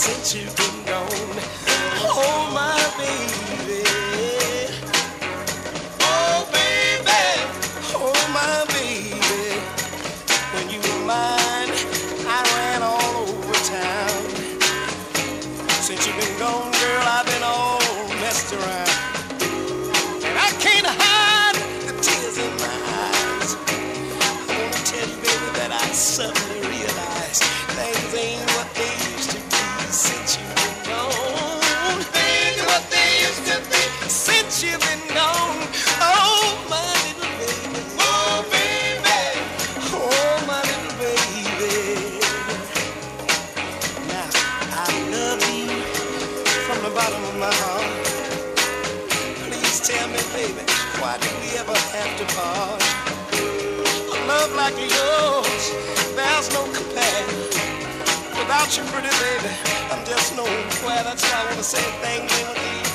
since you've been gone. Oh, my baby. Oh, baby. Oh, my baby. When you were mine, I ran all over town. Since you've been gone, girl, I've been all messed around. And I can't hide the tears in my eyes. I wanna tell you, baby, that I suddenly realized things ain't what they used to be since you've been gone. Things what they used to be since you've been gone. Oh, my little baby. Oh, baby. Oh, my little baby. Now, I love you from the bottom of my heart. Please tell me, baby, why did we ever have to part? A love like yours, there's no compare. Without you, pretty baby, I'm just nowhere. That's why I want to say thank you.